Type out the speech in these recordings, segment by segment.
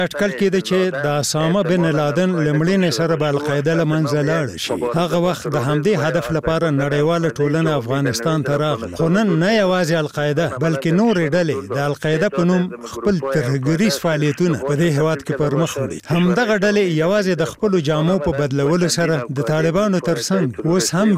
اټکل کېده چې د اسامه بن لادن لمړینې سره به القاعده له منځه لاړه شي. هغه وخت د همدې هدف لپاره نړیواله ټولنه افغانستان ته راغله. خو نن نه یوازې القاعده بلکې نورې ډلې د القاعده په نوم خپل ترهګریز فعالیتونه په دې هېواد کې پر مخ وړي. همدغه ډلې یوازې د خپلو جامو په بدلولو سره د طالبانو ترڅنګ اوس هم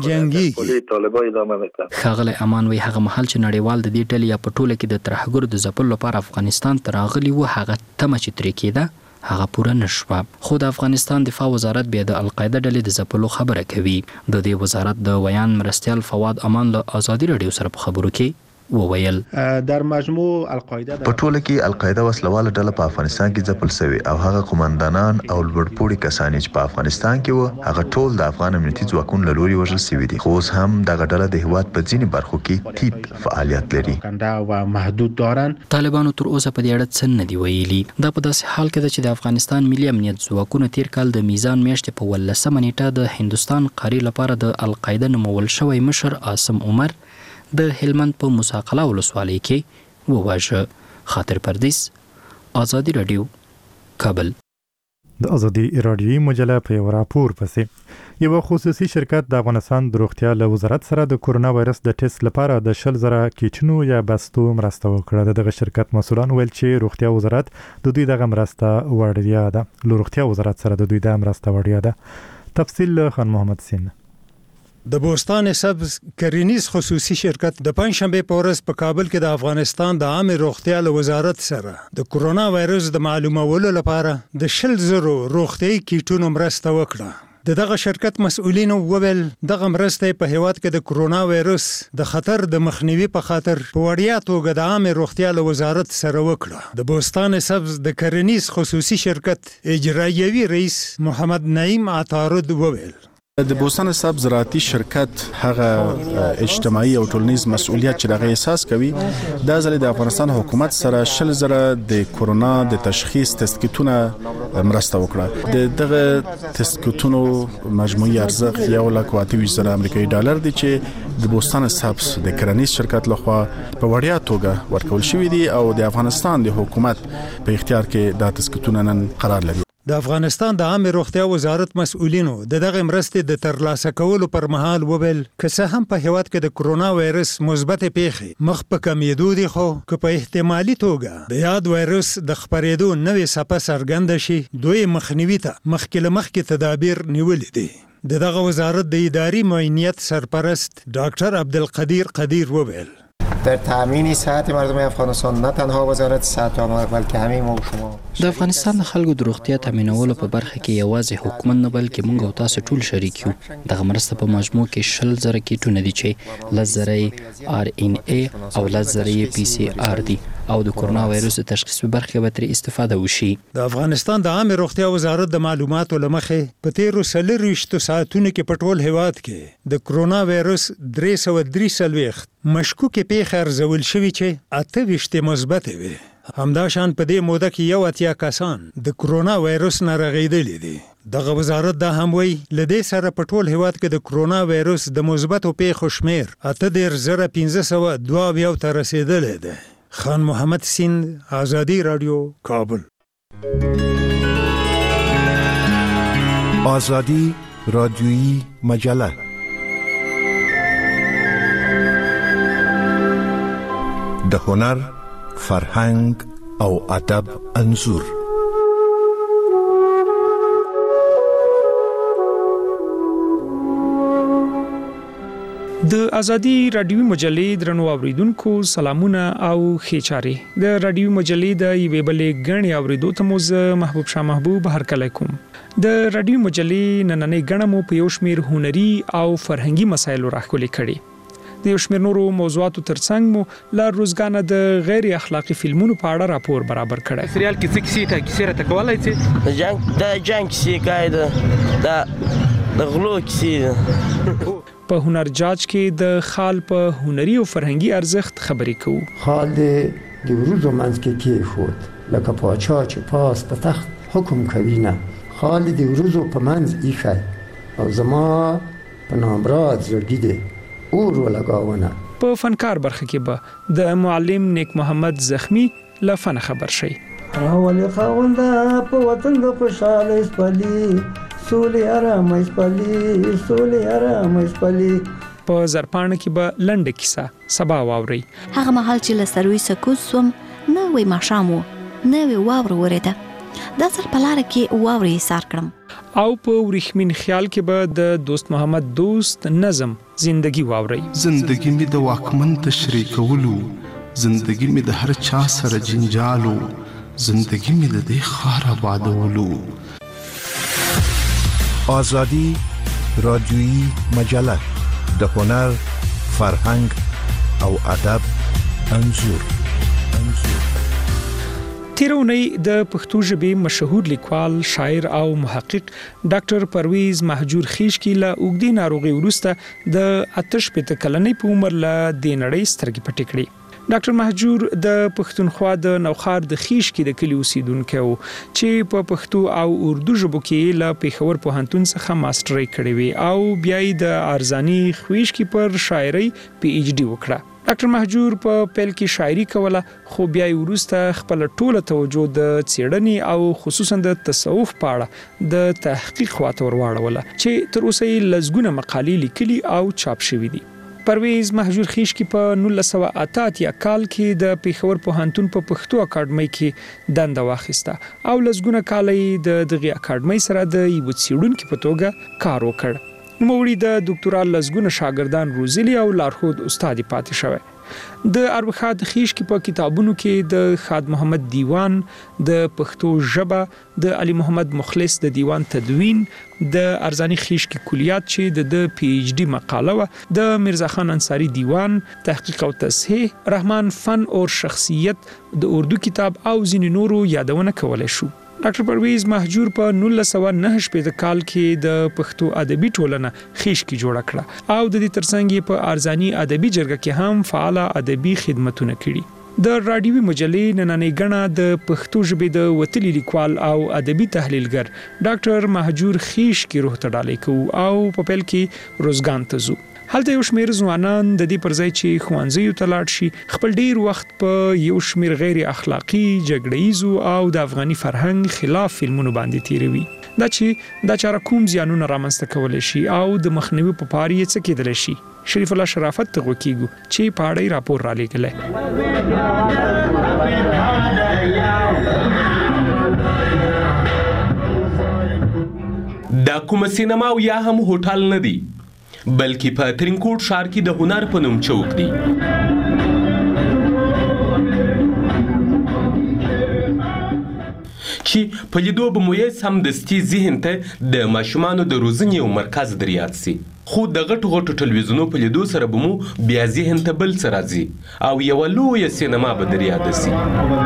جنګېږي. ښاغلی امان وایي هغه مهال چې نړیوال د دې ډلې یا په ټوله کې د ترهګرو د ځپلو لپاره افغانستان ته راغلي وو، هغه تمه چې ترې کېده هغه پوره نشوه. خو د افغانستان دفاع وزارت بیا د القاعده ډلې د ځپلو خبره کوي. د دې وزارت د ویان مرستیال فواد امان له ازادي راډیو سره په خبرو کې وویل در مجموع القاعده په ټوله کې القاعده وسلواله ډله په افغانستان کې ځپل شوی او هغه قومندانان او لوړپوړي کسان چې په افغانستان کې وو هغه ټول د افغان امنیتي ځواکونو له لوري وژل شوي دي. خو اوس هم دغه ډله د هېواد په ځینې برخو کې ټیټ فعالیت لري او محدود دارن. طالبانو تر اوسه په دې اړه څه نه دي ویلي. دا په داسې حال کې ده چې د افغانستان ملي امنیت ځواکونو تیر کال د میزان میاشتې په 18 نیټه د هندوستان قاری لپاره د القاعده نومول شوی مشر عاصم عمر د هلمند په مساقله ولسوالۍ کې وواژه. خاطر پردیس، آزادي راډیو، کابل. د آزادي راډیوي مجله په یو راپور پسې یو خصوصي شرکت د افغانستان د روغتیا له وزارت سره د کورونا وایرس د ټیسټ لپاره د 10,000 کیټونو یا بستو مرسته وکړه. دغه شرکت مسؤلان ویل چې روغتیا وزارت د دوی دغه مرسته وړیا ده. له روغتیا وزارت سره د دوی د مرسته وړیا ده. تفصیل خان محمد سین. د بوستان سبز کرینیز خصوصي شرکت د پنځشنبه په ورځ په کابل کې د افغانستان د عامه روغتیا له وزارت سره د کورونا وایرس د معلومولو لپاره د 10,000 روغتیايي کیټونو مرسته وکړه. دغه شرکت مسؤلینو وویل دغه مرسته په هیواد کې د کورونا وایرس د خطر د مخنیوي په خاطر په وړیا توګه د عامه روغتیا له وزارت سره وکړه. د بوستان سبز د کرینیز خصوصي شرکت اجرایوي رئیس محمد نعیم عطارد وویل د بوستان سبز زراعتي شرکت هغه اجتماعي او ټولنیز مسؤلیت چې دغه احساس کوي دا ځل د افغانستان حکومت سره 10,000 د کورونا د تشخیص ټیسټ کیټونه مرسته وکړه. دغه ټیسټ کیټونو مجموعي ارزښت 1,28,000 امریکایي ډالر دی چې د بوستان سبز د کرنیز شرکت لخوا په وړیا توګه ورکول شوی دی او د افغانستان د حکومت په اختیار کې دا ټیسټ کیټونه نن قرار لري. د افغانستان د عامه روغتیا وزارت مسؤلینو دغه مرستې د ترلاسه کولو پر مهال وویل که څه هم په هیواد کې د کورونا وایرس مثبت پیښې مخ په کمیدو دي، خو که په احتمالي توګه د یاد وایرس د خپرېدو نوې څپه څرګنده شي دوی مخنیوي ته مخکې له مخکې تدابیر نیولي دي. دغه وزارت د اداري معاینیت سرپرست ډاکټر عبدالقدیر قدیر وویل در تامین صحت مردم افغانستان نه تنها وزارت صحت بلکې همې موږ شما د افغانستان د خلکو د روغتیا تامینولو په برخه کې یوازې حکومت نه بلکې موږ او تاسو ټول شریک یو. دغه مرسته په مجموع کې 10,000 کیټونه دي چې 10,000 RNA او 10,000 PCR دي او د کورونا وایرس د تشخیص په برخه کې به ترې استفاده وشي. د افغانستان د عامه روغتیا وزارت د معلوماتو لمخې په تیرو 24 ساعتونو کې په ټول هیواد کې د کورونا وایرس 343 مشکوکې پیښې ارزول شوي چې 28 مثبت وي. همداشان په دې موده کې 80 کسان د کورونا وایرس نه رغېدلي دي. دغه وزارت دا هم وایي له دې سره په ټول هیواد کې د کورونا وایرس د مثبتو پیښو شمیر 8,502 ته رسېدلی دی. خان محمد سیند، آزادي راډیو، کابل. آزادی رادیویی مجله د هنر، فرهنګ او ادب انځور. د آزادي رادیوي مجلې درنو اوریدونکو سلامونه او ښې چارې. د رادیوي مجلې د یوې بلې غړي اوریدو ته مو زه محبوب شاه محبوب هرکلی کوم. د رادیوي مجلې نننۍ غړه مو په یو شمېر هنري او فرهنګي مسایلو راښکلې کړي. د یو شمېر نورو موضوعاتو ترڅنګ مو له روزګانه د غیر اخلاقي فلمونو په اړه راپور برابر کړی. سریال کې څه کیسې راته کولای شې؟ د جنګ کیسې کوي، د غلو کیسې. په هنر جاج کې د خال په هنري او فرهنګي ارزښت خبرې کوو. خال د وروزو منځ کې کېښود لکه پاچا چې پاس په تخت حکم کوي نه، خال د وروزو په منځ ایښی او زما په نامراد زړګي دی اور ولګاونه. په فنکار برخه کې به د معلم نیک محمد زخمی له فن خبر شي. راولې خاونده په وطن د خوشاله اسپالي سولې آرام اسپالي سولې آرام اسپالي. په زرپانه کې به لنډه کیسه سبا واوري. هغه مهال چې له سروي سکوت سوم نوې ماښام و، نوې واوره ورېده. دا ځل په لاره کې واورې ایثار کړم. او په ورېښمین خیال کې به د دوست محمد دوست نظم زندگی واوري. زندگی می د واکمن تشریح کولو، زندگی می د هر چا سره جنجالو، زندگی می د دې خار آبادولو. آزادی رادیویی مجله د هنر، فرهنګ او ادب انځور. تیرونی د پښتو ژبې مشهور لیکوال، شاعر او محقق ډاکټر پرویز مهجور خیشکی له اوږدې ناروغي وروسته د 88 کلنۍ په عمر له د نړۍ سترګې پټې کړې. ډاکټر مهجور د پښتونخوا د نوخار د خیشکی د کلی اوسیدونکی و چې په پښتو او اردو ژبو کې له پېښور پوهنتون څخه ماستري کړې وي او بیا یې د ارزانی خویشکی پر شاعرۍ پی ایچ ډي وکړه. ډاکټر مهجور په پیل کې شاعري کوله، خو بیا یې وروسته خپل ټوله توجه د څېړنې او خصوصا د تصوف په اړه د تحقیق خواته ورواړوله چې تر اوسه یې لسګونه مقالې لیکلي او چاپ شوي دي. پرویز مهجور خیشکی په 1988 کال کې د پېښور پوهنتون په پښتو اکاډمۍ کې دنده واخیسته او لسګونه کال یې د دغه اکاډمۍ سره د یو څېړونکي په توګه کار وکړ. نوموړي د ډاکټرا لسګونه شاګردان روزلي او لارښود استاد پاتې شوی. د اربخاد خیشکی په کتابونو کې د خاد محمد دیوان د پښتو ژبه، د علي محمد مخلص د دیوان تدوین، د ارزانی خیشکی کلیات چې د پی ایچ ډي مقاله و، د مرزا خان انصاری دیوان، تحقیق او تصحیح، رحمان فن اور شخصیت د اردو کتاب او ځینې نورو یادونه کولای شو. ډاکټر پرویز مهجور په 1989 کال کې د پښتو ادبي ټولنه خیشکی جوړه کړه او د دې ترڅنګ په ارزانی ادبي جرګه کې هم فعال ادبي خدمتونه کړي. د رادیوي مجلې نننۍ غړه د پښتو ژبې د وتلي لیکوال او ادبي تحلیلګر ډاکټر مهجور خیشکی روح ته ډالۍ کوو او په پیل کې روزګان ته ځو. هلته یو شمېر ځوانان د دې پر ځای چې ښوونځیو ته لاړ شي خپل ډیر وخت په یو شمېر غیر اخلاقی، جګړه‌یزو او د افغاني فرهنګ خلاف فلمونو باندې تیروي. دا چاره کوم زیانونه رامنځته کولی شي او د مخنیوي په پاره یې څه کېدلی شي؟ شریف الله شرافت ته غوکیږو چې په اړه راپور را لیږلی. دا کومه سینما او یا هم هوټل نه دی، بلکې په ترینکوټ ښار کې د هنر په نوم چوک دی. چې په لیدو به مو یې سمدستي ذهن ته د ماشومانو د روزنې یو مرکز در یاد سي. خو د غټو غټو ټلویزیونو په لیدو سره به مو بیا ذهن ته بل څه راځي او یوه لویه سینما به در یاد سي.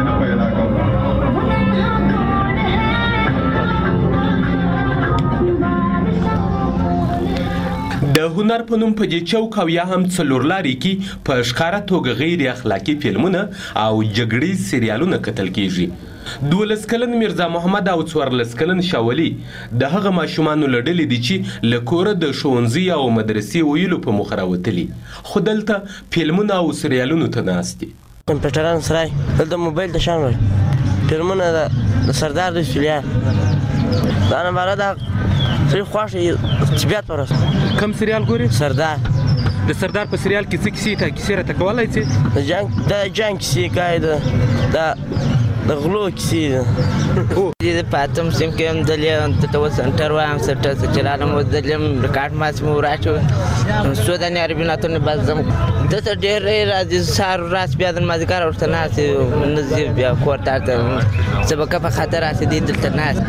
د هنر په نوم په دې چوک او یا هم څلورلارې کې په ښکاره توګه غیر اخلاقي فلمونه او جګړې سریالونه کتل کیږي. 12 کلن مرزا محمد او 14 کلن شاولي د هغه ماشومانو له ډلې دي چې له کوره د ښوونځي او مدرسې ویلو په مخه راوتلي، خو دلته فلمونه او سریالونو ته ناست دي. کمپیوټران سره دلته موبایل ته شامل فلمونه د سردار د فلیان دا نه باره دا سری خوښ طبیعت ورس. کم سریال ګوري؟ سردار. د سردار په سریال کې څه کیسې راته کولی شې؟ د جنګ کیسې کوي، د غلو کیسې د پاتم سیم کې هم دلیم ته اوس انټر وایم سټ چلانم دلیم ریکارډ ماس مو راچو سوداني عربي ناتونه بازم د ډېر راځي سار راس بیا د مازیګر ورته ناسي نزیب بیا کوټه ته سبق په خاطر راځي دلته ناس.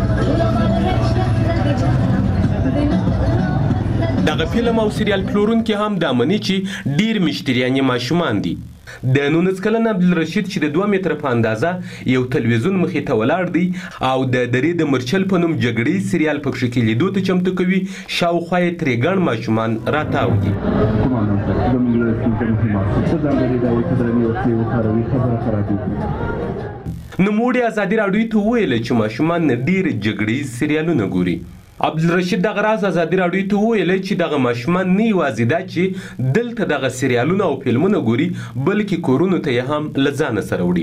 دغه فلم او سریال پلورونکي هم دا مني چې ډیر مشتریان ماشومان دي. د 19 کلن عبدالرشید چې د 2 متره په اندازه یو تلویزیون مخې ته ولاړ دی او د درې د مرچل په نوم جګړې سریال په پښې کې لیدو ته چمتو کوي، شاوخوا یې ترې ګڼ ماشومان راتاو دي. نوموړي ازادي راډیو ته وویل چې ماشومان ډیر جګړې سریالونه ګوري. عبدالرشید دغه راز ازادي راډیو ته وویل چې دغه ماشومان نه یوازې دا چې دلته دغه سریالونه او فلمونه ګوري، بلکې کورونو ته یې هم له ځانه سره وړي.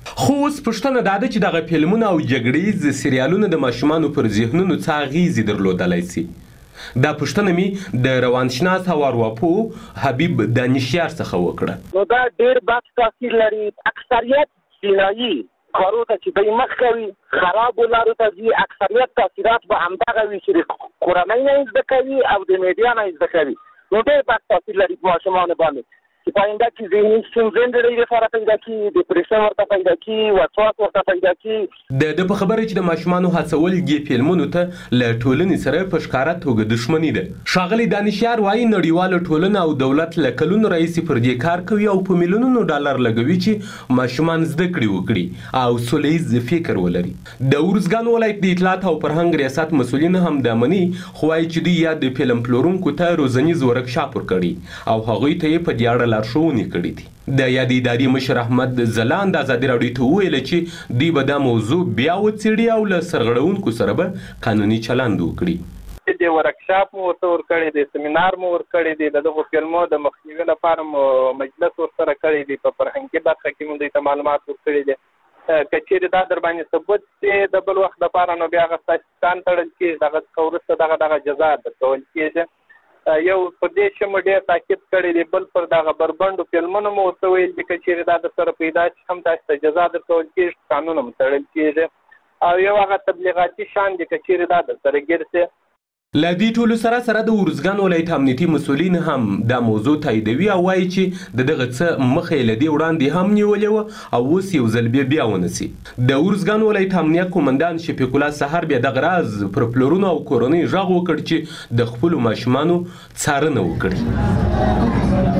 خو اوس پوښتنه دا ده چې دغه فلمونه او جګړیز سریالونه د ماشومانو پر ذهنونو څه اغیزې درلودلی سي. دا پوښتنه مې د روانشناس او ارواپوه حبیب دانشیار څخه وکړه. نو دا ډېر بد تاثیر لري. اکثریت جنایي کارو ته چې دوی مخ کوي خرابو لارو ته ځي، اکثریت تاثیرات به همدغه وي چې د کورنۍ نه زده کوي او د میډیا نه زده کوي. نو ډېر بد تاثیر لري په ماشومانو باندې چې په آینده کې ذهني ستونزې ډېرې سره پیدا کړي، ډپریشن ورته پیدا کړي، وسواس ورته پیدا کړي. د په خبره چې د ماشومانو هڅول دې فلمونو ته له ټولنې سره په ښکاره توګه دښمني ده. ښاغلی دانشیار وایي نړیواله ټولنه او دولت له کلونو راهیسې پر دې کار کوي او په میلیونونو ډالر لګوي چې ماشومان زده کړې وکړي او سوله ییز فکر ولري. د ارزګان ولایت د اطلاعات او فرهنګ ریاست مسؤلین هم دا مني، خو وایي چې دوی یا د فلم پلورونکو ته روزنیز ورکشاپ ورکړي او هغوی ته یې په دې اړه لارښوونې کړي دي. د یادې ادارې مشر احمد ځلاند ازادي راډیو ته وویل چې دوی به دا موضوع بیا وڅېړي او له سرغړونکو سره به قانوني چلند وکړي. د ورکشاپ مو ورته ورکړی دی، سیمینار مو ورکړی دی، د دغو فلمو د مخنیوي لپاره مو مجلس ورسره کړی دی، په فرهنګي برخه کې مو دوی ته معلومات ورکړي دي. که چیرې دا در باندې ثبوت دی د بل وخت لپاره نو بیا هغه ستاسې کان تړل کېږي، دغه څخه وروسته دغه جزا درکول کېږي. یو پر دې چې مو ډېر تاکید کړی دی، بل پر دغه بربنډو فلمونو مو ورته ویل دي که چیرې دا در سره پیدا شي هم تاسو ته جزا درکول کېږي، قانون هم تړل کېږي. او یو هغه تبلیغاتي شان دی که چیرې دا در سره ګیر شي. له دې ټولو سره د ارزګان ولایت امنیتي مسؤلین هم دا موضوع تاییدوي او وایي چې د دغه څه مخه یې له دې وړاندې هم نیولې وه او اوس یو ځل بیا ونسي. د ارزګان ولایت امنیت قومندان شفیق الله سحر بیا دغه راز پر پلورونو او کورنۍ غږ وکړ چې د خپلو ماشومانو څارنه وکړي.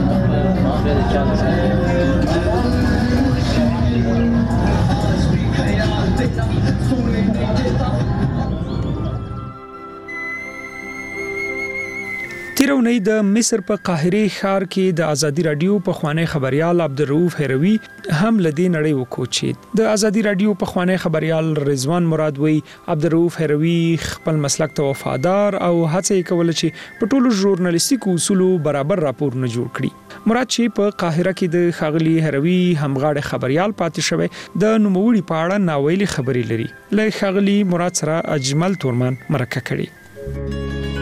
تیره اونۍ د مصر په قاهره ښار کې د ازادي راډیو پخوانی خبريال عبدالرؤف هروي هم لدی نړۍ وکوچید. د ازادي راډیو پخوانی خبريال رضوان مراد وی عبدالرؤف هروي خپل مسلک ته وفادار او هڅه کوله چې په ټولو ژورنالیستیکو اصولو برابر راپورونه جوړ کړي. مراد چې په قاهره کې د خاغلی هروي همغاړي خبريال پاتې شوی د نوموړي په اړه ناویلي خبرې لري. له خاغلی مراد سره اجمل تورمان مرکه کړي.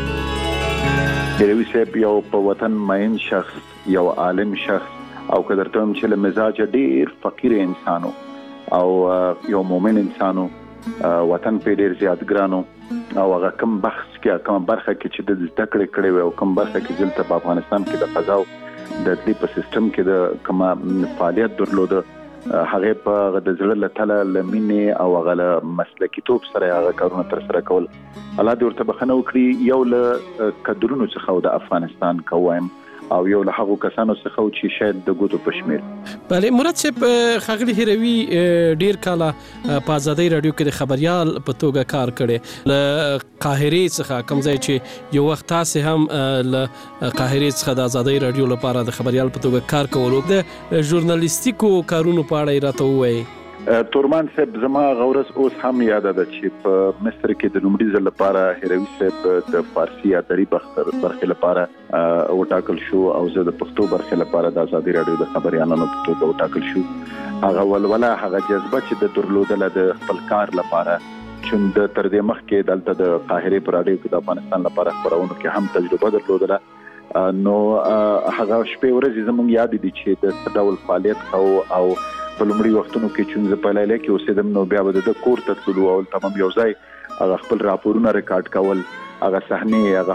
هروي صاحب یو په وطن مین شخص، یو عالم شخص او قدرته هم چې له مزاج ډیر فقیر انسانو او یو مؤمن انسانو، وطن په ډیر زیات ګرانو او هغه کوم بحث کې کوم برخه کې چې د زده کړې کړې وي او کوم برخه کې دلته په افغانستان کې د فضا د دې په سیستم کې د کوم فعالیت درلوده، هغه په د زړه له تله له مینې او هغه له مسلکي توب سره هغه کارونه تر سره کول. الله دې ورته بخښنه وکړي. یو له قدرونو څخه د افغانستان کوم او یو له هغو کسانو څخه چې شاید د ګوتو په شمیر. بله مراد صاحب، خاغلی هروي ډیر کاله په ازادي راډیو کې د خبريال په توګه کار کړي. له قاهره څخه کوم ځای چې یو وخت تاسو هم له قاهره څخه د ازادي راډیو لپاره د خبريال په توګه کار کولو، د ژورنالیستیکو کارونو په اړه راته وایي. تورمان صاحب زما غورس اوس هم یاد ده چې په مصر کې د لومړي ځل لپاره هروي صاحب د فارسي ادبي برخې لپاره وټاکل شو او زه د پښتو برخې لپاره د ازادي راډیو د خبريالانو په توګه وټاکل شو. هغه ولوله هغه جذبه چې د درلودله د خپل کار لپاره چې د تر دې مخکې دلته د قاهره پر راډیو کې د افغانستان لپاره خبرونه کې هم تجربه درلودله. نو هغه شپې ورځې زموږ یاد دي چې د څه ډول فعالیت او په لومړي وختونو کې چې په لایله کې اوسېدم نو بیا به د کور ته تلو او تمام یو ځای هغه خپل راپورونه ریکارډ کول، هغه صحنې، هغه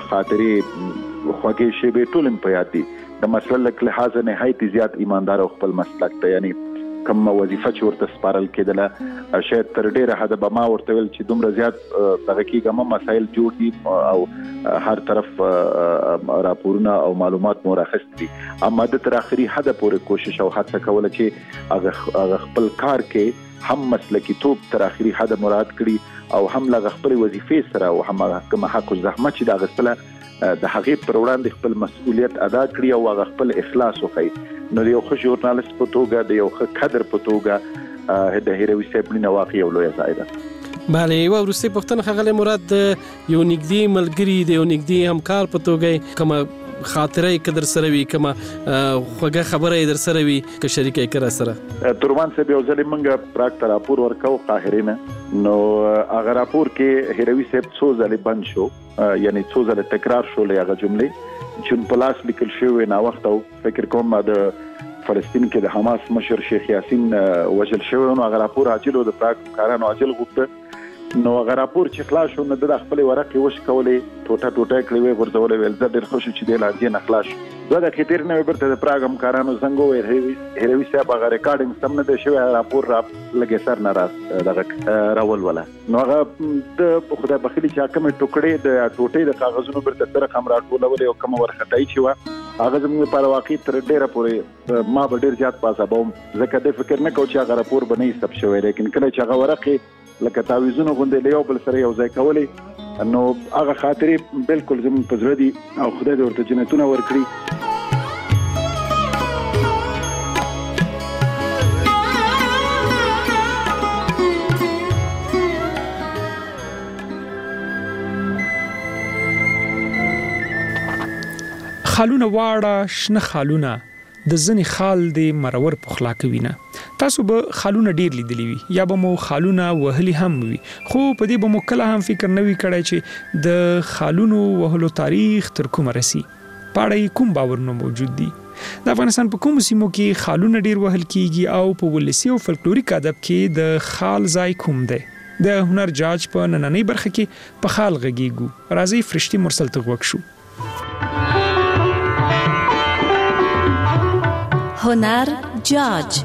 خاطرې، خوږې شیبې ټول په یاد دي. د مسلک لحاظ نهایت زیات ایماندار او خپل مسلک ته یعنی کوم وظیفه چې ورته سپارل کېدله شاید تر ډیره حد به ما ورته ویل چې دومره زیات دغه کېږم مسایل جوړ دي او هر طرف راپورونه او معلومات مو راخست دي، اما د تر اخري حد پورې کوشش او هڅه کوله چې هغه خپل کار کې هم مسلکي توپ تر اخري حد مراد کړي او هم له خپل وظیفې سره او هم کوم حق او زحمت چې دا غستله د هغې پر وړاندې خپل مسؤلیت ادا کړي او هغه خپل اخلاص وښيي. نو د یو ښه ژورنالست په توګه، د یو ښه کادر په توګه د هروي صاحب مینه واقعي یو لویه ځای ده. بله، یوه وروستۍ پوښتنه ښاغلی مراد، د یو نږدې ملګري، د یو نږدې همکار په توګه کومه خاطره کې در سره وي کومه خوږه خبره در سره وي که شریکه کړه سره تورمان صاحب یو ځل موږ پراک ته راپور ورکو قاهره نه نو هغه راپور کې هروي صاحب څو ځله بند شو یعنی څو ځله تکرار شو لږه جملې چې په لاس لیکل شوی نه وخت او فکر کوم د فلسطین کې د حماس مشر شیخ یاسین وجل شوی نو هغه راپور عاجل او د پراک کارانو عاجل غوښته نو هغه راپور چې خلاص شو نو د خپل ورقې وش کولې ټوټه کړې وې ورځولې ول زه ډېر خوشو چې د لاندې نه خلاص زه د خطر نه برته د پراګم کارانو څنګه هروي صاحب هغه ریکارډینګ سم نه دی شوی راپور را لګي سر ناراض دغه راول ولا نو هغه د خدای بخیلی چې کوم ټوکړې د ټوټې د کاغذونو برته سره کوم راټولول او کوم ورختای چې وا هغه زموږ په واقع تر ډیره پورې ما به ډیر زیات پاسه بوم ځکه د فکر نه کو چې هغه راپور بنې سب شوی لیکن کله چې هغه ورقه لکه تعویذونه غونډې له یو بل سره یو ځای کولې نو هغه خاطرې بالکل زموږ په زړه دي او خدای دې ورته جنتونه ورکړي خالونه واړه شنه خالونه د ځنې خال د مرور پخلا کوي نه تاسو به خالونه ډیر لیدلی وي یا به مو خالونه وهلي هم وي خو په دې به مو کله هم فکر نه وي کړی چې د خالونو وهلو تاریخ تر کومه رسي پاړی کوم باورونه موجود دي د افغانستان په کوم سیمو کې خالونه ډیر وهل کیږي او په ولسی او فلکلوریک ادب کې د خال ځای کوم دی د هنر جاج په نننۍ برخه کې په خال غږیږو راځي فرشتي مرسل ته وښو هنر جاج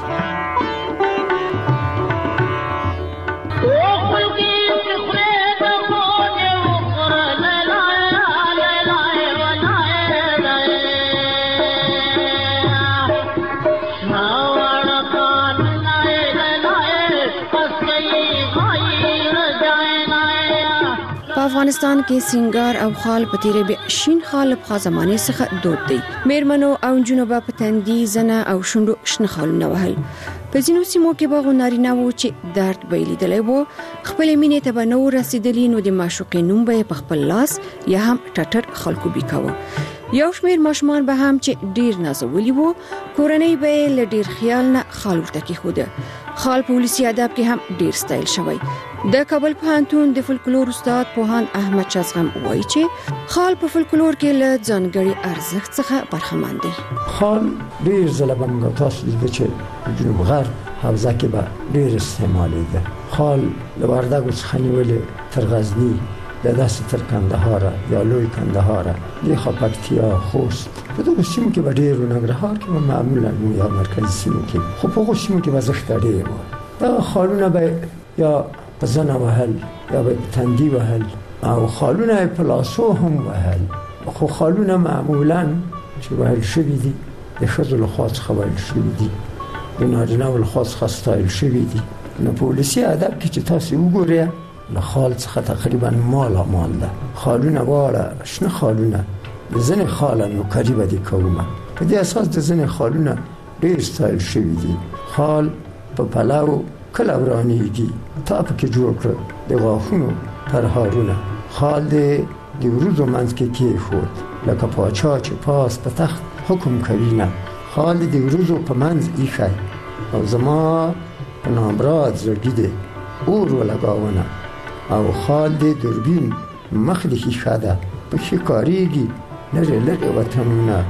افغانستان کې سنگار او خال په تیرې به شین خال په زمانه څخه دود دی میرمنو او جنوبه په تندي زنه او شونډو شنه خالونه وهل په ځینو سیمو کې به غونارینه وو چې درد به لیدلې وو خپل مینې ته به نو رسیدلی نو د معشوقې نوم به په خپل لاس یا هم ټټر خلکو بیکاوه یو شمیر ماشومان به هم چې ډیر نازولي وو کورنۍ به له ډیر خیال نه خال ورته کېښوده خال په ولسی ادب کې هم ډیر ستایل شوی د کابل پوهنتون د فولکلور استاد پوهاند احمد شازغم وایي چې خال په فولکلور کې له ځانګړي ارزښت څخه برخمن دی خال ډیر ځله موږ تاسو د چې جنوب غرب حوزه کې به ډیر استعمالېده خال له وردګو څخه نیولې تر غزني د داسې تر کندهار یا لوی کندهار د خپکتیا خوست په دغه سیمو کې به ډیر ننګرهار کې معمولا یا مرکزي سیمو کې خو په هغو سیمو کې به زښت ډیر و دا خالونه به یا په زنه وهل یا به تندي وهل او خالونه په لاسو هم وهل خو خالونه معمولا چې وهل شوي دي د ښځو له خوا څخه وهل شوي دي د نارینه‌و له خوا څخه ستایل شوي دي نو په ولسي ادب کې چې تاسو وګورئ له خال څخه تقریبا مال ده خالونه واړه شنه خالونه د ځنې خاله نوکري به دې کومه په دې اساس د ځنې خالونه ډېر ستایل شوي دي خال په پلو کله ورانېږي تا پکې جوړ کړه د غاښونو پرهارونه خال د وروځو منځ کې کېښود لکه پاچا چې پاس په تخت حکم کوي نه خال د وروځو په منځ ایښی او زما په نامراد زړګي دی اور ولګاونه او خال د دوربین مخ د ښیښه ده پکې کارېږي لرې لرې وطنونه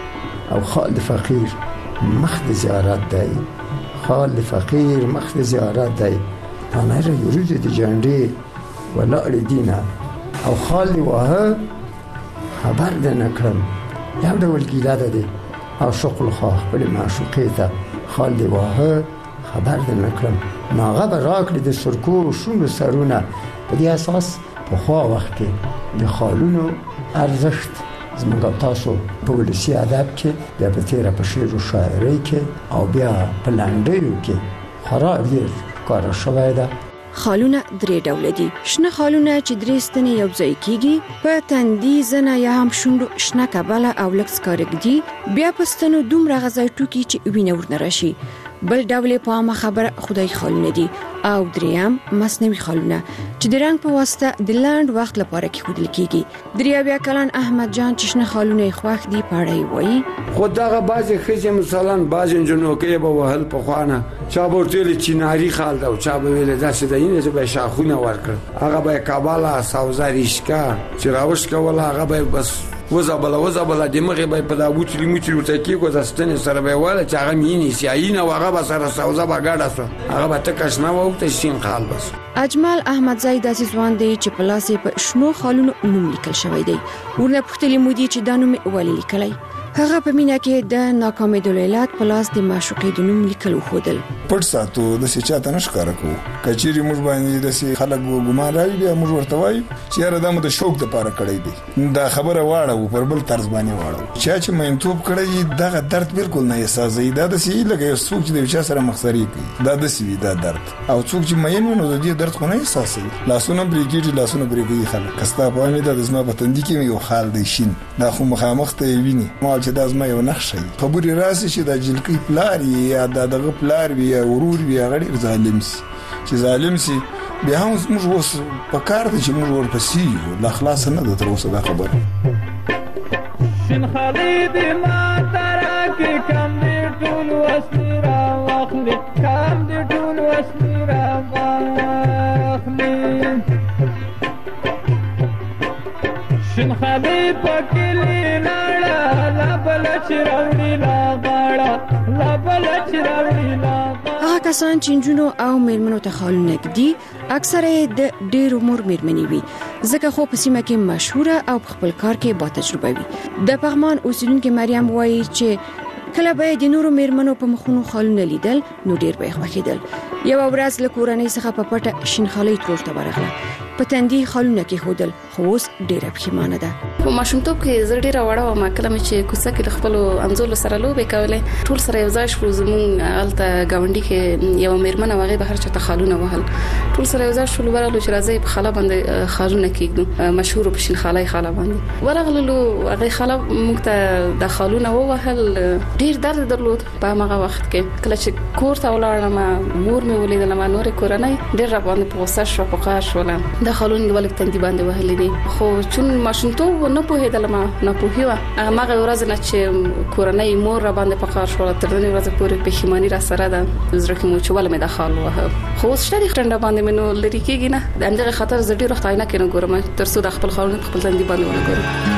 او خال د فقیر مخ د زیارت دی خال د فقیر مخ د زیارت دی پنهره وروځې د جنډې ولاړې دینه او خال دی واهه خبر ده نه کړم یو ډول ګیله ده دی او شغل خواه خپل معشوقې ته خال دی واهه خبر ده نه کړم نو هغه به راکړي د سرکو شونډو سرونه په دې اساس پخوا وخت کې د خالونو ارزښت زموږ تاسو په ولسي ادب کې بیا په تیره په شعر و شاعرۍ کې او بیا په لنډیو کې خورا ډېر کاره شوی ده خالونه درې ډوله دي شنه خالونه چې درې ستنې یو ځای کېږي په تندي زنه یا هم شونډو شنه کبله او لږ سکاره ږدي بیا په ستنو دومره غذایي توکي چې وینه ورنه راشي بل ډول په عامه خبره خدای خالونه دي او دریم مصنوعي خالونه چې د رنګ په واسطه د لاند وخت لپاره کې خودل کیږي. دریابیا کلن احمد جان چې شنه خالونه خوښ دي پاړی وایي خود دغه بعضی خځې مثلا بعضی جنو کې به وهل په خوانه چا ورته چیناری خال دا او چا به ویل داسې د اینې به شاخونه ورکړ هغه به کابالا ساوزاریشکا چې راوښ کوله هغه به بس وزابلا دماغه به په دا بوتلی موچلی ورته کې ګوزستنه سره به واله چې هغه مینی سیاین او هغه به سره سوزا به ګاډه سو هغه به تکش نه وو ته شین خال بس. اجمل احمد زید داسې ځوان دی چې په لاس په شنو خالونو نوم لیکل شوی دی. ورنه پختلی مودي چې دا نوم ولې لیکلای هغه په مینا کې د ناکامې دلیلات په لاس د معشوقې د نوم لیکل خودل پټ ساتو د سچاته نشکاره کو کچيري موږ باندې د خلک ګمان راوي بیا موږ ورته وایو چې یاره د شوق د پاره کړی دی دا خبره واړه پر بل طرز باندې واړه چې مینتوب کړی دغه درد بالکل نه احساسي دا د سی لګي څوک چې د چا سره مخسري کوي دا د سی دا درد او څوک چې مین نو د دې درد خو نه احساسي لاسونه بریګي لاسونه بریګي خلک کستا په امید د زما په تندې کې یو حال دی شین دا خو مخامخ ته ویني چې دا زما یو نقشه خبري راسي چې د جلکی پلاری یا دغه پلار وی ورور وی غړي ظالم سي چې ظالم سي بیا هم موږ وس په کار دي چې موږ ورپسې یو لا خلاص نه ده تر اوسه دا خبره شین خالد ما ترکه کم دي ټول وسرا واخلي کم دي ټول وسرا واخلي شین خالد پکلی نړا لا بل چروړي لا غاړه لا بل چروړي لا هغه کسان چې جنونو او میرمنو ته خالونه کړي اکثره د ډېر عمر میرمنې وي ځکه خو په سیمه کې مشهوره او په خپل کار کې با تجربه وي. د پغمان اوسیدونکو مریم وایي چې کله به د نورو میرمنو په مخونو خالونه لیدل نو ډېر به خوښیدل. یو ورځ له کورنۍ څخه په پټه شین خالي ترورته ورغله په تندې خالونه کې هودل خو اوس ډېره پښیمانه ده. په ماشومتوب کې زه ډېره وړه وم کله چې کوڅه کې خپل انځور سره لوبې کولې ټول سره یو ځای شو زمون الته گاونډي کې یو میرمن واغې بهر چته خالونه وهل ټول سره یو ځای شو ورغلو چې راځي په خاله باندې خالونه کېږو مشهور په شین خالي خاله باندې ورغلو هغه خاله موږ ته د خالونه وهل ډېر درد درلود په هغه وخت کې کله چې کور ته ولاړم مور مې ولیدل ما نور کورنۍ ډېر را باندې په غوسه شو په قهر شو د خالونه ولک تندې باندې وهلې دي خو چون ماشومتوب نه پوهېدل ما نه پوهیوا هغه ورځ نه چې کورنۍ مور را باندې په قهر شو تر دې ورځې پورې پښیمانی را سره ده زړه کې مو چول مې د خال وه خو ستړي خټنده باندې منو لری کېږي نه د همدغه خاطر زه ډېر وخت عینه کې نه ګورم تر څو د خپل خالونه خپل تندې باندې ونه ګورم.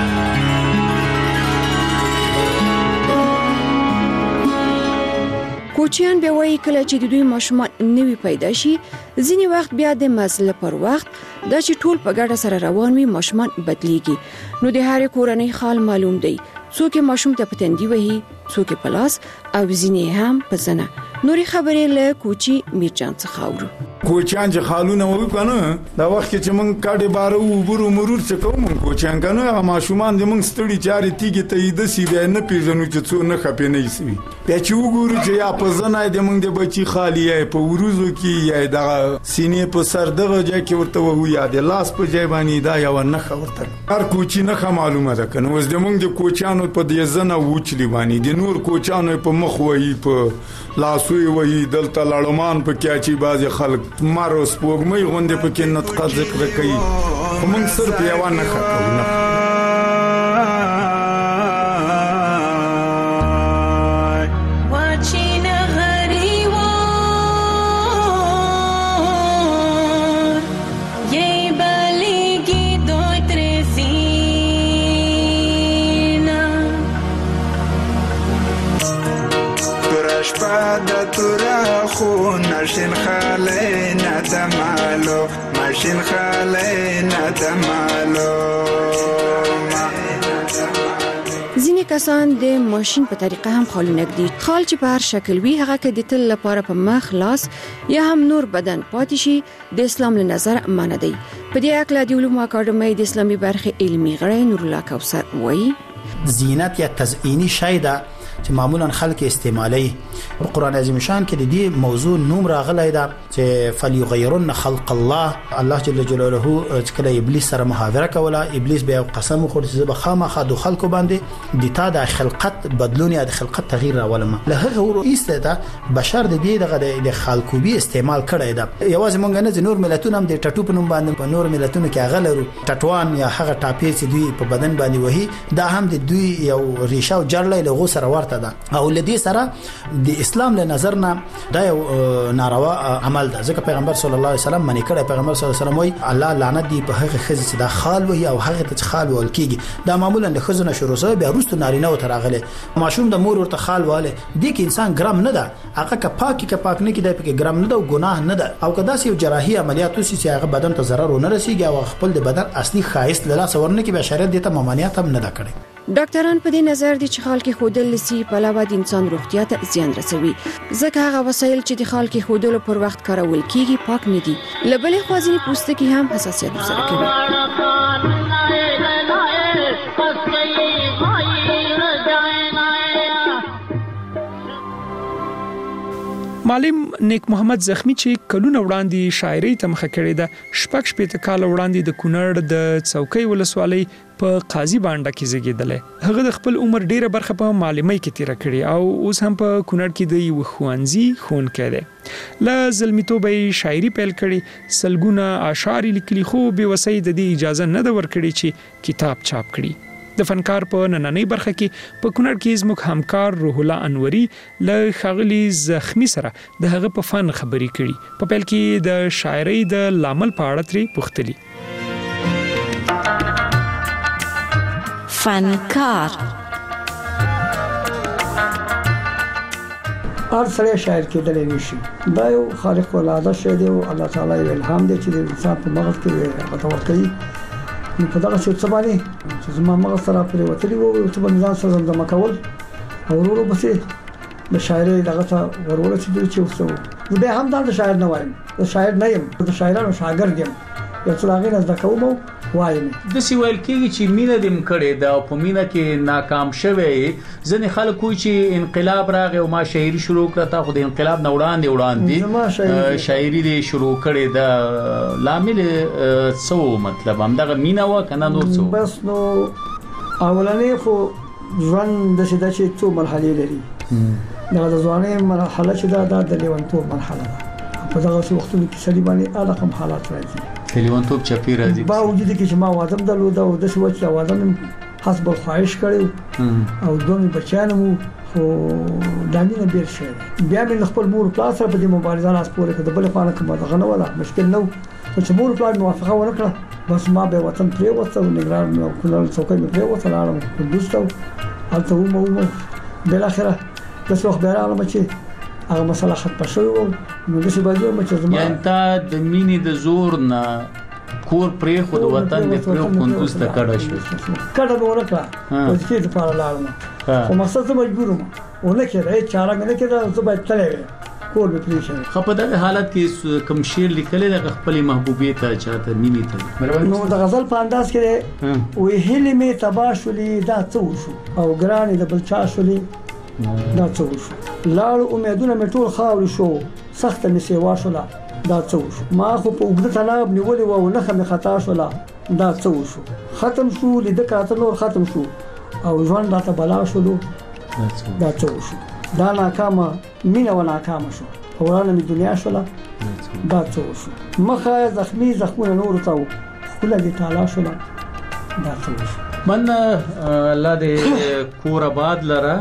کوچیان به وایي کله چې د دوی ماشومان نوي پیدا شي ځینی وخت بیا د مزل پر وخت دا چې ټول په ګډه سره روان وي ماشومان بدليږي نو د هر کورنۍ حال معلوم دی څوک ماشوم ته پتندي وهي څوک په لاس او ځینی هم په زنه. نوري خبرې له کوچی میرجان څخه اورو. کوچیان چې خالونه وو کنه دا وخت چې مونږ کاډي بارو وبرو مرور څه کوم کوچیان کنه هغه ماشومان د مونږ ستړي چاري تیګي ته د سی بیا نه پیژنو چې څو نه خپې نه سي بیا چې وګورو چې یا په زنه د مونږ د بچي خالی په وروزو کې یا د سینې په سر دغه ځای کې ورته وو یا د لاس په ځای باندې دا یو نه خبرته هر کوچی نه معلومه ده کنه اوس د مونږ د کوچانو په دې زنه وچلی باندې د نور کوچانو په مخ وایي په لاسوي وایي دلته لړمان په کې چې بعضي خلک ماروس پوګمې غونډه په کې نطق ذکر کوي موږ صرف یو نه خاطر ماشین خاله ندمالو ماشین خاله ندمالو. ځینې کسان د ماشین په طریقه هم خالونه ږدي. خال چې په هر شکل وي هغه کې د تل لپاره په مخ لاس یا هم نور بدن پاتې شي د اسلام له نظر معنی دی. په دې اړه د علومو اکاډمۍ د اسلامي برخې علمي غړی نور الله کوثر وایي زینت یا تزئینی شی ده چې معمولا خلک استعمالي. قرآن عظیم شان کې د دې موضوع نوم راغلی دا چې فليغيرن خلق الله. الله جل جلاله کله ابلیس سره محاوره کوله، ابلیس به قسم وخور چې به خامخا د خلکو باندې د تا د خلقت بدلون یا د خلقت تغییر راولم. له هغه وروسته دا بشر د دې د خلقوبي استعمال کړی دا. یوازې مونږ نه نور ملتونه هم د ټټو په نوم باندې په نور ملتونو کې هغه لرو ټټوان یا هغه ټاپیر چې دوی په بدن باندې وهي، دا هم د دوی یو ریشه او جړلې له غو سره ورته ده. او لدی سره د اسلام له نظر نه دا یو ناروا عمل ده، ځکه پیغمبر صلی الله علیه وسلم منی کړی. پیغمبر صلی الله علیه وسلم وایي الله لعنت دی په هغه خزې چې دا خال وهي او هغه ته خال ول کیږي. دا معمولا د خزونه شروع سره بیا وروسته نارینه او تراغله ماشوم د مور ورته خال واله دي کې انسان ګرام نه ده، هغه که پاک نه کیدای په ګرام نه ده او ګناه نه ده. او کدا سی جراحي عملیات وسی چې هغه بدن ته ضرر ونه رسیږي او خپل د بدن اصلي خاص له لاس ورنه کې به شریعت دته ممانعت هم نه ده کړی. ډاکټران په دې نظر دي چې خال کې خودل لسی په علاوه د انسان روغتیا ته زیان رسوي، ځکه هغه وسایل چې د خال کې خودل پر وخت کارول کیږي پاک نه دي. لبلې خوازنی پوستکی هم حساسیت سره کوي. معلم نیک محمد زخمی چې کلونه وړاندې شاعري ته مخه کړې ده، شپږ شپېته کال وړاندې د کونړ د څوکۍ ولسوالۍ په قاضي بانډه کې زیږیدل. هغه د خپل عمر ډیره برخه په معلمۍ کې تیر کړې او اوس هم په کونړ کې د یو ښوونځي ښوونکی دی. له زلمیتوبه شاعري پیل کړي، سلګونه اشعار لیکلي، خو به وسې د دې اجازه نه ده ورکړي چې کتاب چاپ کړي. د فنکار په نننۍ برخه کې په کونړ کې زموږ همکار روح الله انوري له خغلی زخمی سره د هغه په فن خبري کړي. په پیل کې د شاعرۍ د لامل په اړه ترې پوښتلي. فنکار هر سړی شاعر کېدلی نشي، دا یو خالق العاده شی دی او الله تعالی یو الهام دی چې د انسان په مغز کې هغه ورکوي. نو په دغه څه باندې چې زما مغز سره پرې وتلی وو چې په ځان سره زمزمه کول او ورو پسې د شاعرۍ دغه ته ورول چې وسو. زه هم دا شاعر نه وایم، زه شاعر نه یم، زه شاعرانو شاګرد یم. یو څه لاغې نه زده کوم وایم. د سی ویل کېږي چې مینه دې کړې دا په مینه کې ناکام شوی. ځنې خلک وایي چې انقلاب راغی او ما شاعري شروع کړه، تا خو د انقلاب نه وړاندې شاعري دې شروع کړې. دا لامل څه مطلب همدغه مینه و کنه نور څه؟ بس نو اولنې خو ژوند د شته چې څو مرحلې لري. دا د ځوانۍ مرحله چې دا د لیونتوب مرحله ده. په دغه وختونو کې سړي باندې الکم حالات راځي. لیونتوب چپی راځي. با وجود کې چې ما وادم درلود او د څه وخت وادم حسب الخواهش کړو او دوه بچانو خو دامینه بیر شه. بیا مې خپل مور پلاس سره په دې مبارزه لاس پورې کړ. د بل خانه کومه دغه نه ولا مشکل نو چې مور پلاس موافقه ونه کړه، بس ما به وطن پرې وته نګران نو کله څوکۍ مې پرې وته لاړم په دوستو هلته مو بل اخره د څو خبره چې هغه مسله ختمه شوه. نو د څه باندې چې زما یعنی تا د مینې د زور نه کور پرې خو د وطن د پرې کندوز ته کډه شو. کډه به ونه کړه په دې کې لپاره لاړم، خو مقصد زه مجبور وم ونه کړه چاره مې نه کړه، زه باید تللی کور به پرې شم. خو په دغه حالت کې کوم شعر لیکلی د خپل محبوبې ته چاته مینې ته نو د غزل په انداز کې وې هلې مې تبا شولې دا څه وشو او ګرانې د بل چا شولې دا څه وشو. لاړ امیدونه مې ټول خاورې شو، سخته مې سیوا شوله دا څه وشو. ما خو په اوږده تناب نیولې وه او نښه مې خطا شوله دا څه وشو. ختم شو لیده کاته نور ختم شو او ژوند راته بلا شولو دا څه وشو. دا ناکامه مینه و ناکامه شو، ورانه مې دنیا شوله دا څه وشو. مخه زخمی زخمونه نورو ته و خوله دې تالا شوله دا څه وشو. من الله دې کور آباد لره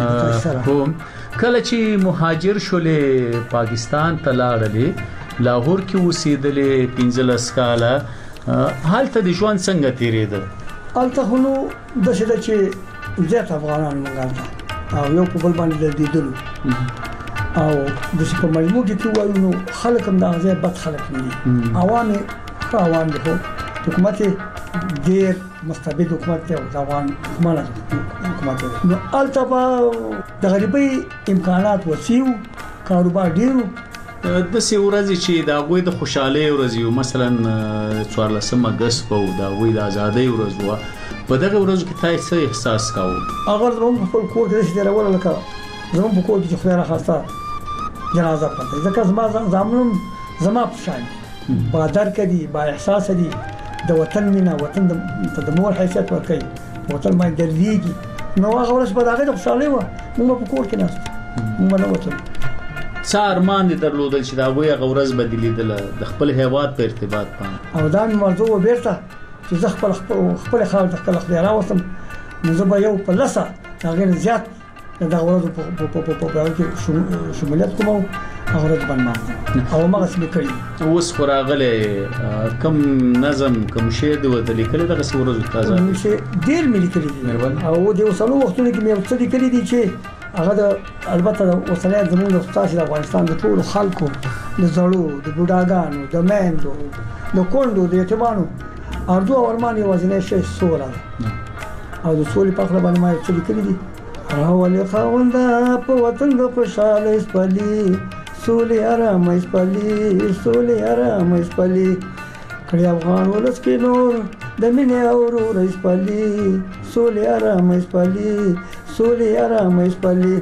کوم. کله چې مهاجر شولې پاکستان ته لاړلې، لاهور کې اوسېدلې 15 کاله، هلته د ژوند څنګه تیرېدل؟ هلته خو نو داسې ده چې زیات افغانان موږ هلته او یو په بل باندې دردېدلو او داسې په مجموع کې وایو نو خلک هم دغه ځای بد خلک نه دي. عوام یې ښه عوام دي، خو حکومت یې ډېر مستبد حکومت دی او د افغان حکومت دی. نو هلته به د غریبۍ امکانات وسیع وو، کاروبار ډېر وو. داسې ورځې چې د هغوی د خوشحالۍ ورځې وو، مثلا 14 اګست به و، د هغوی د ازادۍ ورځ وه، په دغه ورځو کې تاسو څه احساس کاوه؟ هغه زموږ په خپل کور کې چې درول لکه زموږ په کور کې خدای راخاسته جنازه پته ځکه زما په شان بادر کدي با احساس دي د وطن مینا وطن د مور حیثیت ورکړي وطن باندې درېږي نو هغه ورځ په دغه خوشاله و موږ په کور کې ناست موږ نه وته څه ارمان دي درلودل چې دا هغه ورځ بدلیدل د خپل هیواد په ارتباط باندې او دا موضوع وبېرته چې زه خپل خاور د خپل خپل راوستم نو زه به یو په لسه هغه زیات دا ورځ په کې شمولیت کوم او ورځ باندې او ما څه کړی اوس خوراغله کم نظم کم شی د وتلی کله دغه ورځ تازه شي ډیر ملي کړی او د وسلو وختونو کې مې څه کړی دي چې هغه البته وسلات زموږ د استاد د افغانستان د ټول خلکو د زړو د بوډاګانو د میندو د کونډو د یتیمانو اردو او ارماني وزنه شي سوره او د سولې په خبره باندې ما څه کړی دي راولې خاوندا په وطن د خوشاله اسپلي سولې آرام اسپلي سولې آرام اسپلي کړي افغان ولس کې نور د مینې او ورور اسپلي سولې آرام اسپلي سولې آرام اسپلي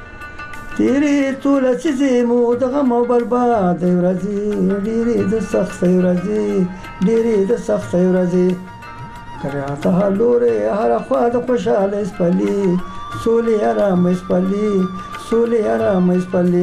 تیرې ټول چې مو د غم او برباد ورځي ډېرې د سخت ورځي ډېرې د سخت ورځي کړه ته لورې هر خوا د خوشاله اسپلي سولې آرام اسپلي سولې آرام اسپلي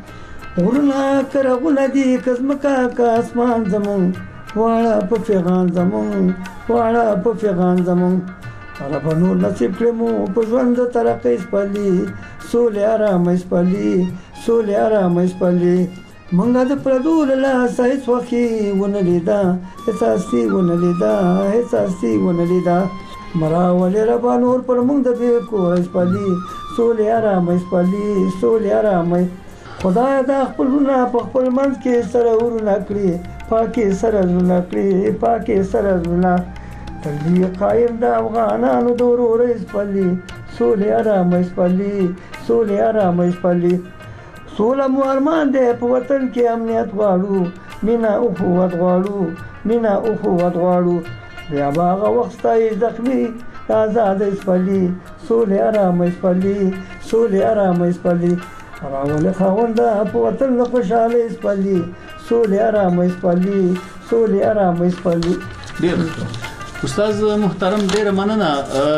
ورنا کرغونه دي کزمکا کا اسمان زمون واړه په پیغام زمون واړه په پیغام زمون رب نور نصیب کړمو په ژوند ترقې اسپلي سولې آرام اسپلي سولې آرام اسپلي مونږه د پردول لا سایس وخی ونلیدا احساسي ونلیدا احساسي ونلیدا مراول رب نور پر مونږ د به کو اسپلي سولې آرام اسپلي سولې آرام خدای دا خپلونه په خپل منځ کې سره ورونه کړی پاکي سره ورونه کړی پاکي سره ورونه تللی قائم د افغانانو د ورور اسپلي سولې آرام اسپلي سولې آرام اسپلي سوله مو ارمان دی په وطن کې امنیت غواړو مینا اخوت غواړو مینا اخوت غواړو بیا باغ وختای زخمي آزاد اسپلي سولې آرام اسپلي سولې آرام اسپلي راول خاوندا په وطن د خوشاله اسپلي سولې آرام اسپلي سولې آرام اسپلي ډیر استاد محترم ډیر مننه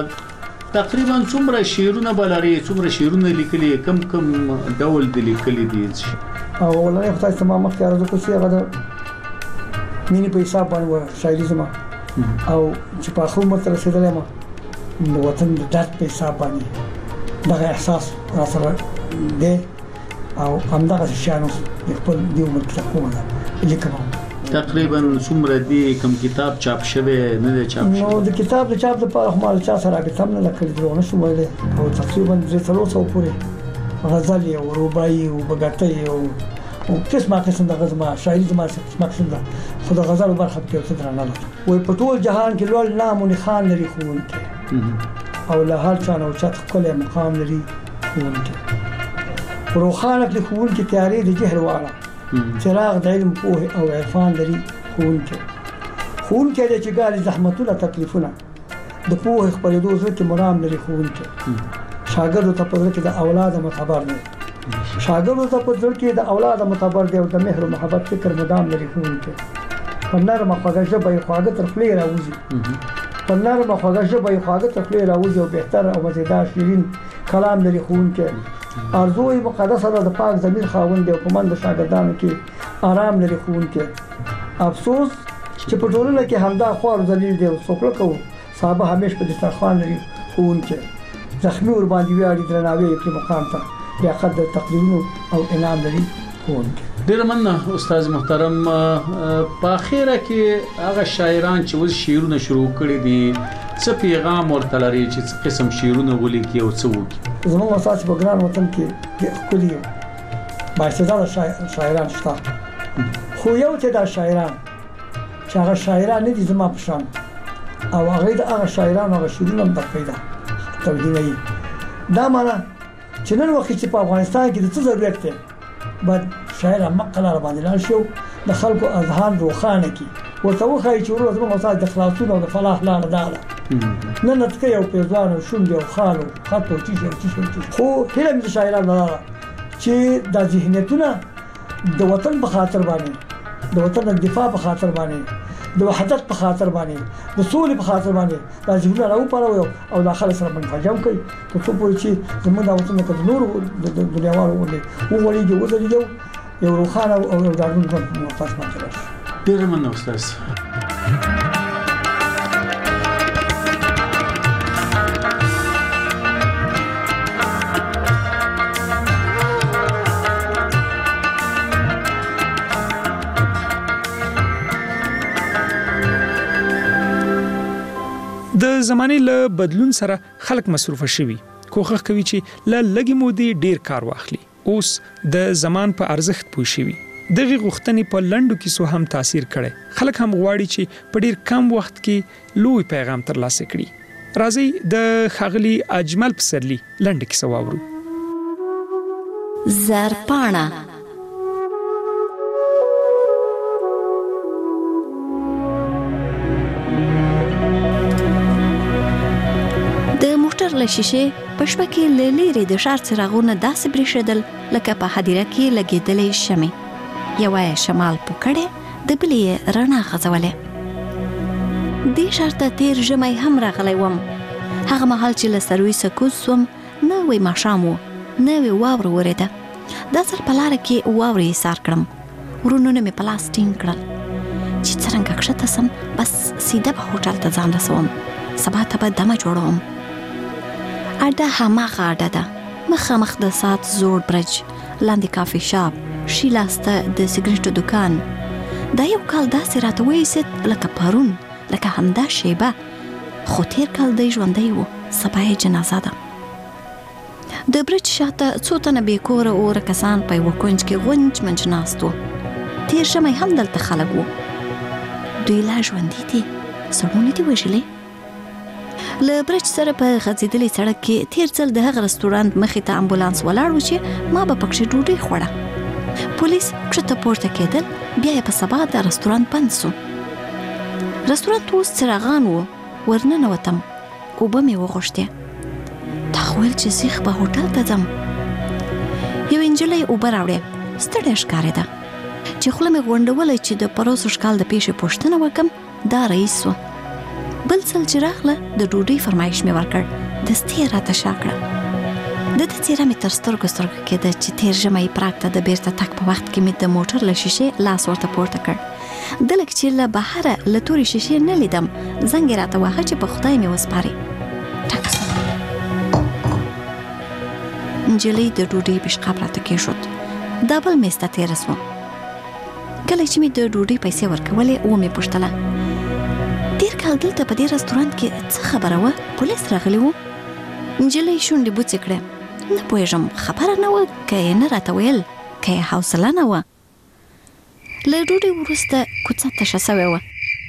تقریبا څومره شعرونه بلاري څومره شعرونه لیکلي کم ډول دي لیکلي دي او ولای خدای تمام اختیار د کوڅه غدا مینی په حساب باندې شاعري زما او چې په خو مت رسیدلې ما نو وطن د درد په حساب باندې دا احساس را سره دی او همدغه شانو خپل دی عمر کې کومه لیکم تقریبا څومره دی کوم کتاب چاپ شوی نه دی چاپ شوی نو د کتاب د چاپ لپاره خو مال چا سره به تم نه لکه درونه شو ویل او تقریبا 300 پورې غزل او رباعي او بغاتي او قسم د غزل شاعري زما قسم ده خو د غزل برخه کې څه درنه وي په ټول جهان کې لول نام خان لري خونکه او له هر چا نو چت خپل مقام لري خونکه روخانه کې خونکه تیاری د جهل واړه چراغ د علم پوهه او عرفان لري خونکه د چګالي زحمتونه تکلیفونه د پوهه خپلېدو ځکه مرام لري خونکه شاګرد ته په ځکه د اولاد متبر نه شاګرد ته په ځکه د اولاد متبر دی او د مهر او محبت فکر مدام لري خونکه په نرمه خواږه ژبه خواږه تر خپل راوځي په نرمه خواږه ژبه خواږه تر خپل راوځي او بهتر او مزیدار شیرین کلام لري خونکه ارزوی مقدسه ده د پاک ضمیر خاوند دی او په من د شاګردانو کې آرام لري خونکه افسوس چې په ټولنه کې همدا خوار ذلیل دی او څوکړه کوو صاحب همیش په دسترخوان لري خونکه زخمی ور باندې ویاړي درناوی په مقام ته بیا قدر تقریرونو او انعام لري خونکه ډیر مننه استاد محترم په اخیره کې هغه شاعران چې وز شعرونه شروع کړي دي څه پیغام ورته لري چې څه قسم شعرونه ولیکي او څه وکړي زموږ اساس په ګران وطن کې خولي باستعداد شاعران شته خو یو ته دا شاعران چې هغه شاعران نه دي زما په شان او هغه د هغه شاعرانو هغه شعرونه هم پیدا توهیني دا معنا چې نن وخت چې په افغانستان کې د څه ضرورت دی بعد شاعر مقاله باندې لاړ شو د خلکو اذهان روخانه کی ورته وخی چې ورته زموږ استاد د خلاصون او د فلاح لار ده نه نتکه او پیزوان او شونډې او خال او خط او چیش خو هیله مې د شاعرانو دا چې دا ذهنیتونه د وطن په خاطر باندې د وطن د دفاع په خاطر باندې د وحدت په خاطر باندې د سولې په خاطر باندې دا ذهنونه راوپاروي او داخله سره منفجم کوي تر څو پورې چې زموږ د وطن د نورو د دنیاوالو وغوړېږي ودرېږي یو روښانه او یو ډاډمن ژوند په محتاج باندې راشي. ډېره مننه استاد. د زمانه له بدلون سره خلک مصروفه شوي کوښښ کوي چې له لګي مودې ډیر کار واخلي اوس د زمان په ارزښت پوه شوي دغه غوښتنې په لندو کیسو هم تاثیر کړي خلک هم غواړي چې په ډیر کم وخت کې لوی پیغام ترلاسه کړي راځي د خاغلی اجمل پسرلی لند کیسه واورو. زرپاڼه له شیشه پښپا کې لری د شار څراغونه داسې بریښدل لکه په حدیره کې لګیدلې شمع یو شمال پکړه د بلې رڼا غځولې د شار ته تیر ژمي هم راغلی وم هغه مهال چې له سروي سکوت سوم نه وې ماشامو نه وې واور ورېده دا ځل په لار کې واورې سار کړم ورونو مې پلاستینګ کړل چې څنګه کښته سم بس سیده په هوټل ته ځان رسوم سبا ته به دمه جوړوم اډه هماغه اډه ده مخامخ د سات زوړ برج لاندې کافي شاپ شیلاسته د سیګریټو دکان دا یو کال داسې راته وایست لکه پرون لکه همدا شیبه خو تیر کال دی ژوندی و سبا یې جنازه ده د برج شاته څو تنه بېکوره اوره کسان په یوه کونج کې غونج منج ناست و تیر ژمی هم دلته خلک و دوی لا ژوندي دي سړونې دي وژلې له برج سره په غځېدلې سړک کې تیر ځل د هغه رستورانت مخې ته امبولانس ولاړ و چې ما به پکښې ډوډۍ خوړه پولیس کښته پورته کېدل بیا یې په سبا د رستورانت بند سو رستورانت اوس څراغان و ورننوتم اوبه مې وغوښتې تا خو ویل چې زه به هوټل ته ځم یو نجلۍ اوبه راوړې ستړې ښکارېده چې خوله مې غونډوله چې د پروسو ښکال د پیښې پوښتنه وکړم دا رئیس و بل ځل چې راغله د ډوډۍ فرمایش مې ورکړ دستي یې راته شا کړه د ده څېره مې تر سترګو کېده چې تېر ژمی پراګ ته د بیرته تګ په وخت کې مې د موټر له شیشې لاس ورته پورته کړ د لږ چې له بهره له تورې شیشې نه لیدم زنګ یې راته واهه چې په خدای مې وسپاري ټک سو نجلۍ د ډوډۍ پیشقاب راته کېښود دا بل میز ته تېره سوم کله چې مې د ډوډۍ پیسې ورکولې ومې پوښتله تیر کال دلته په دې رستورانت کې څه خبره وه پولیس راغلی و نجلۍ شونډې بوڅې کړې نه پوهېږم خبره نه وه که یې نه راته ویل که یې حوصله نه وه له ډوډۍ وروسته کوڅه تشه سوې وه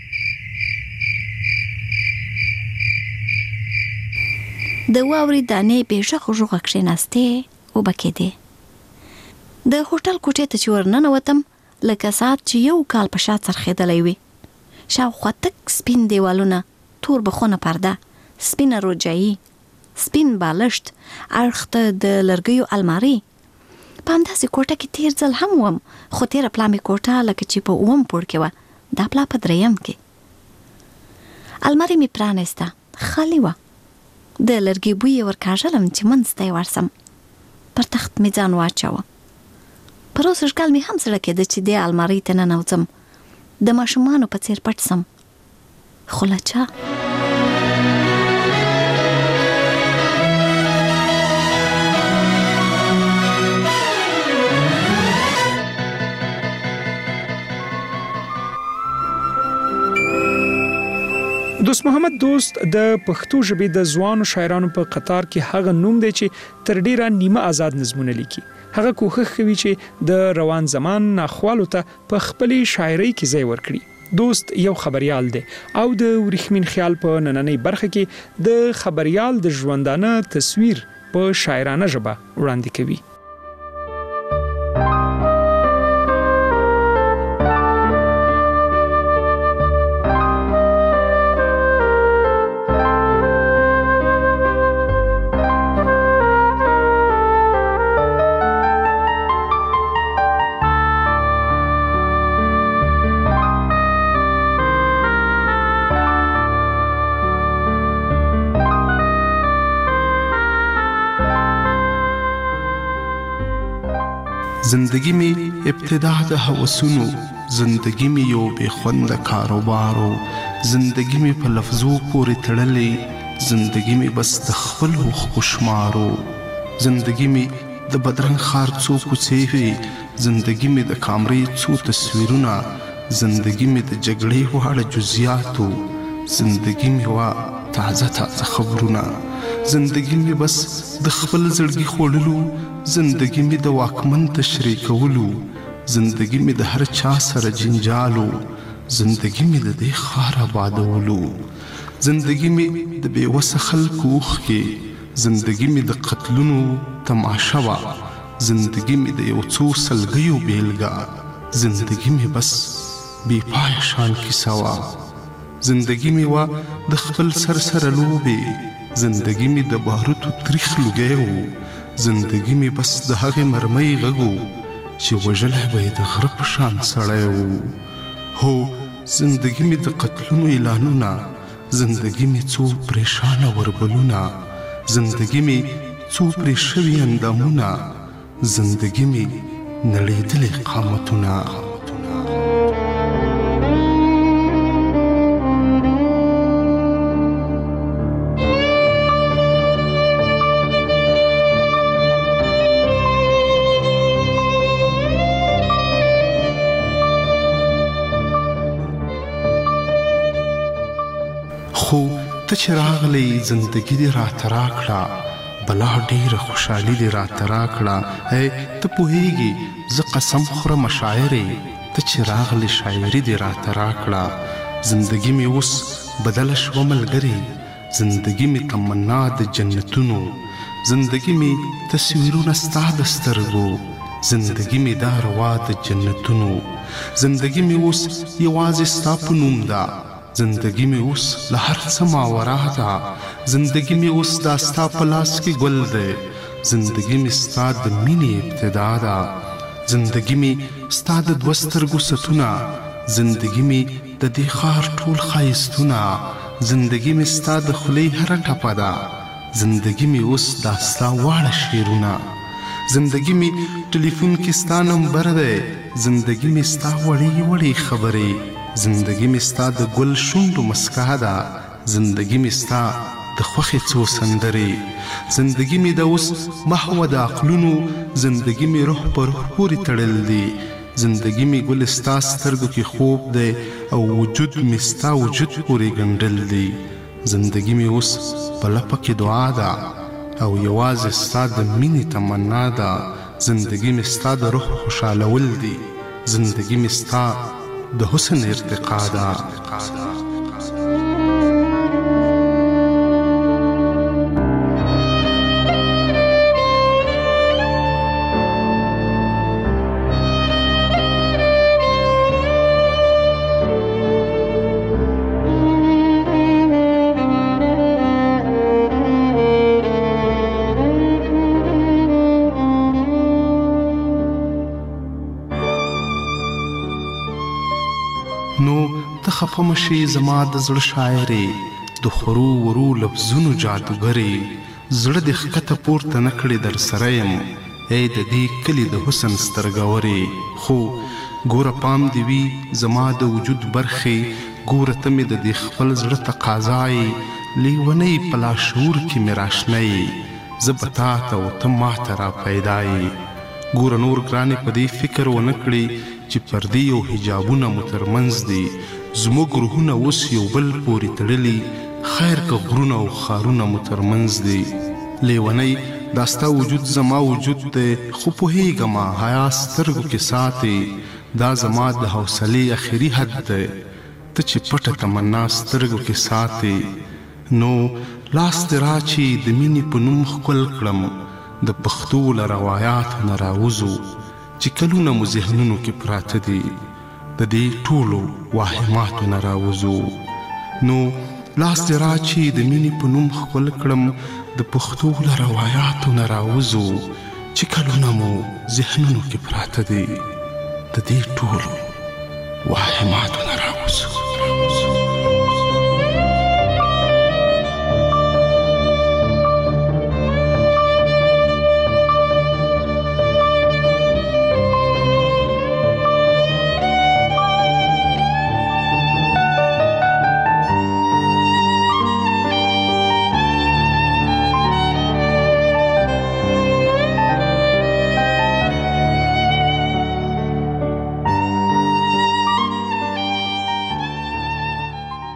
د واورې دانې بېغږه ژوغه کښېناستې اوبه کېدې د هوټل کوټې ته چې ورننوتم لکه ساعت چې یو کال په شا څرخېدلی وي شاوخوا تک سپین دیوالونه تور بخونه پرده سپینه روجایي سپین بالښت اړخ ته د لرګیو المارۍ په همداسې کوټه کې تیر ځل هم وم خو تیره پلا مې کوټه لکه چې په اووم پوړ کې وه دا پلا په دریم کې المارۍ مې پرانیسته خالي وه د لرګي بوی یې ورکاږلم چې منځ ته یې ورسم پر تخت مې ځان واچوه پر اوس ښکال مې هم زړه کېده چې دې المارۍ ته ننوځم د ماشومانو په څیر پټ سم خو له چا دوست محمد دوست د پښتو ژبې د ځوانو شاعرانو په قطار کې هغه نوم دی چې تر ډیره نیمه آزاد نظمونه لیکي هغه کوښښ کوي چې د روان زمان ناخوالو ته په خپلې شاعرۍ کې ځای ورکړي دوست یو خبريال دی او د ورېښمین خیال په نننۍ برخه کې د خبريال د ژوندانه تصویر په شاعرانه ژبه وړاندې کوي زندگی می ابتدا د هوسونو، زندگی می یو بے خوند کاروبارو، زندگی می په لفظو پورې تړلې، زندگی می بس د خپل اوښکو شمارو، زندگی می د بدرنګ ښار څو کوڅې وې، زندگی می د کامرې څو تصویرونه، زندگی می د جګړې واړه جزیاتو، زندگی می وا تازه تازه خبرونه، زندگی می بس د خپل زړګي خوړلو، زندگی می د واکمن تشریح کولو، زندگی می د هر چا سره جنجالو، زندگی می د دې ښار آبادولو، زندگی می د بې وسه خلکو اوښکې، زندگی می د قتلونو تماشه وه، زندگی می د یو څو سلګیو بیلګه، زندگی می بس بې پایه شان کیسه وه، زندگی می وا د خپل سر سره لوبې، زندگی می د باروتو تریخ لوګی و، زندگی می بس د هغې مرمۍ غږ و چې وژلی به یې د غره په شان سړی و. هو زندگی می د قتلونو اعلانونه، زندگی می څو پریشانه وربلونه، زندگی می څو پرې شوي اندامونه، زندگی می نړېدلې قامتونه. خو ته چې راغلی زندگی دې راته راکړه، بلا ډېره خوشحالي دې راته راکړه. ای ته پوهېږې زه قسم خورم شاعرې، ته چې راغلی شاعري دې راته راکړه. زندگی مې اوس بدله شوه ملګرې، زندگی مې تمنا د جنتونو، زندگی مې تصویرونه ستا د سترګو، زندگی مې دا روا د جنتونو، زندگی مې اوس یوازې ستا په نوم ده، زندگی می اوس له هر څه ماورا ده، زندگی می اوس دا ستا په لاس کې ګل دی، زندگی می ستا د مینې ابتدا ده، زندگی می ستا د دوه سترګو ستونه، زندگی می د دې ښار ټول ښایستونه، زندگی می ستا د خولې هره ټپه ده، زندگی می اوس دا ستا واړه شعرونه، زندگی می ټلیفون کې ستا نمبر دی، زندگی می ستا وړې وړې خبرې، زندگی می ستا د ګل شونډو مسکا ده، زندگی می ستا د خوښې څو سندرې، زندگی می د اوس محو د عقلونو، زندگی می روح په روح پورې تړل دی، زندگی می ګل ستا سترګو کې خوب دی او وجود می ستا وجود پورې ګنډل دی، زندگی می اوس په لپه کې دعا ده او یوازې ستا د مینې تمنا ده، زندگی می ستا د روح خوشحالول دی، زندگی می ستا د حسن ارتقا ده. خفه مشي زما د زړه شاعرې، د خورو ورو لفظونو جادوګرې، زړه دې ښکته پورته نه کړې در سره یم، ای د دې کلي د حسن سترګورې. خو ګوره پام دې وي زما د وجود برخې، ګوره ته مې د دې خپل زړه تقاضا یې، لیونۍ په لاشعور کې مې راشنه یې، زه به تا ته او ته ما ته را پیدا یې. ګوره نور ګرانې په دې فکر ونه کړې چې پردې او حجابونه مو ترمنځ دي، زموږ روحونه اوس یو بل پورې تړلي، خیر که غرونه او ښارونه مو ترمنځ دي. لیونۍ دا ستا وجود زما وجود دی، خو پوهېږم حیا سترګو کې ساتې، دا زما د حوصلې اخري حد دی، ته چې پټه تمنا سترګو کې ساتې. نو لاس دې راچې د مینې په نوم ښکل کړم، د پښتو له روایاتو نه راوځو چې کلونه مو ذهنونو کې پراته دي، د دې ټولو واهماتو نه راوځو. نو لاس دې راچې د مینې په نوم ښکل کړم، د پښتو له روایاتو نه راوځو چې کلونه مو ذهنونو کې پراته دي، د دې ټولو واهماتو نه راوځو.